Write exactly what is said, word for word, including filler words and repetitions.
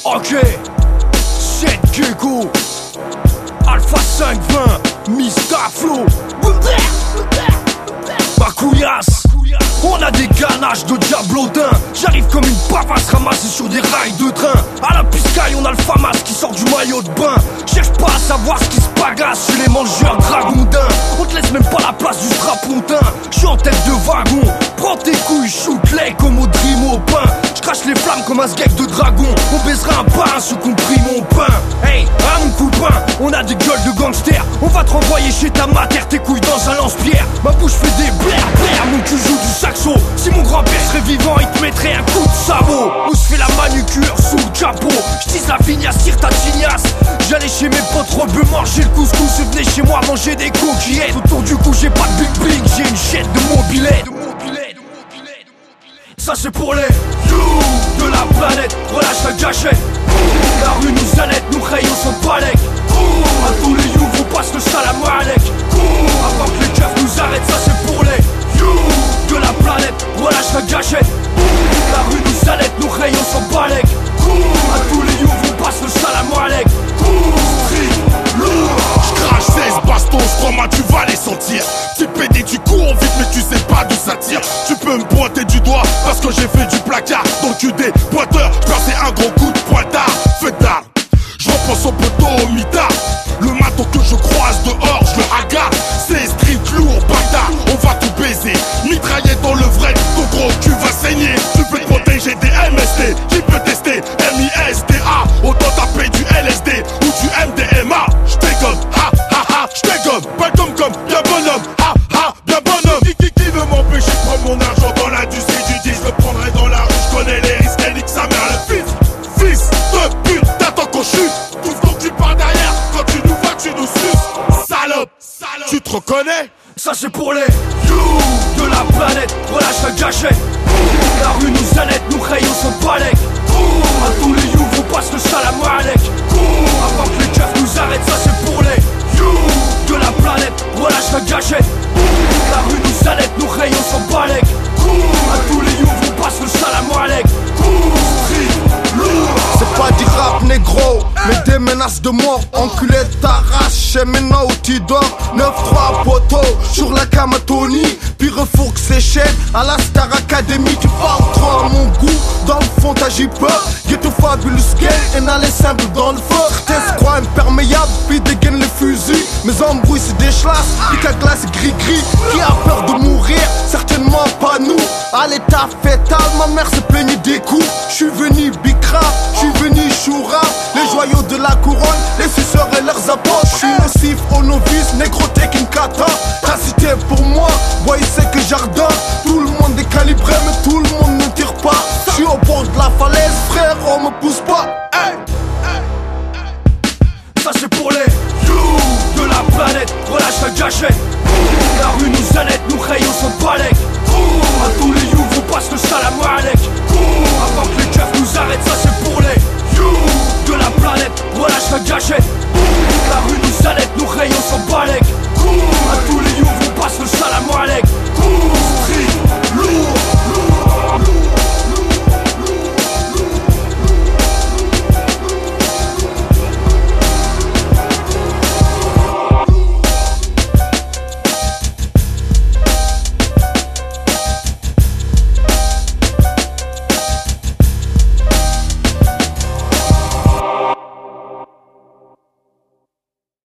Ok, sept Gecko, Alpha cinq vingt, Mister Flow, ma couillasse. On a des ganaches de diablodin. J'arrive comme une papasse ramassée sur des rails de train. À la piscaille on a le famas qui sort du maillot de bain. Cherche pas à savoir ce qui se pagasse chez les mangeurs dragondins. On te laisse même pas la place du strapontin. J'suis en tête de wagon. Prends tes couilles, shoot-les comme au dream au pain. J'crache les flammes comme un sgeg de dragon. On baisera un pain, ce compris mon pain. Hey, ah mon copain, on a des gueules de gangsters. On va te renvoyer chez ta mater, tes couilles dans un lance-pierre. Ma bouche fait des blaire blaire, mon cul joue du saxo. Si mon grand-père serait vivant, il te mettrait un coup de sabot. Où se fait la manucure sous le capot. J'tisse la vignasse, tire ta tignasse. J'allais chez mes potes rebeux manger le couscous. Et venez chez moi manger des coquillettes. Autour du cou j'ai pas de bling bling, j'ai une chaîne de mobilet. Ça c'est pour les you de la planète, relâche la gâchette. La rue nous allait, nous rayons son palais. À tous les you, vous passe le salam alek. Avant que les keufs nous arrêtent, ça c'est pour les you de la planète, relâche la gâchette. La rue nous allait, nous rayons son palais. À tous les you, vous passe le salam alek. J'crache seize bastons, j'crois tu vas les sentir. Petit pédé tu cours vite mais tu sais pas d'où ça tire. Tu peux me pointer du doigt parce que j'ai fait du placard. Dans le cul des pointeurs, j'plaçais un gros coup de pointard. Fêtard, j'repense au poteau au mitard. Le maton que je croise dehors, je le hagarde. C'est street lourd, bâtard, on va tout baiser. Mitrailler dans le vrai, ton gros cul va saigner. Tu peux te protéger des M S T, qui peut tester M I S T A. Autant taper du L S D ou du M D M A. J'tégomme, ha ha ha, j'tégomme. Pas comme comme, bien bonhomme, ha ha, bien bonhomme. Qui, qui, qui veut m'empêcher de prendre mon argent dans l'industrie du disque? Je le prendrai dans la rue, j'connais les risques. Et nique sa mère le fils, fils de pute, t'attends qu'on chute. Tout ce dont tu pars derrière, quand tu nous vois, tu nous suces. Salope, salope. Tu te reconnais? Ça c'est pour les you de la planète, relâche la gâchette. La rue nous allait, nous rayons son palais. À tous les you, vous passe le salam alek. Avant que les keufs nous arrêtent, ça c'est pour les you de la planète, relâche la gâchette. La rue nous allait, nous rayons son palais. À tous les you, vous passe le salam alek. C'est pas du rap négro, mais des menaces de mort. Enculé t'arrache, et maintenant où tu dors. neuf trois poteaux, sur la cam à Tony. Puis refourque ses chaînes à la Star Academy. Tu parles trop à mon goût, dans le fond t'agis peur. Get to fabulous game, et n'a les simples dans le feu. Test croix imperméable, puis dégaine les fusils. Mes embrouilles c'est des chlasses, pique à glace gris-gris. Qui a peur de mourir? Certainement pas nous. À l'état fétal, ma mère s'est plaignée des coups. J'suis venu bicra, j'suis venu choura. Les joyaux de la couronne, les suceurs et leurs apôtres. J'suis nocif aux novices, négro une kata. Ta cité pour moi, boy c'est que j'ardonne.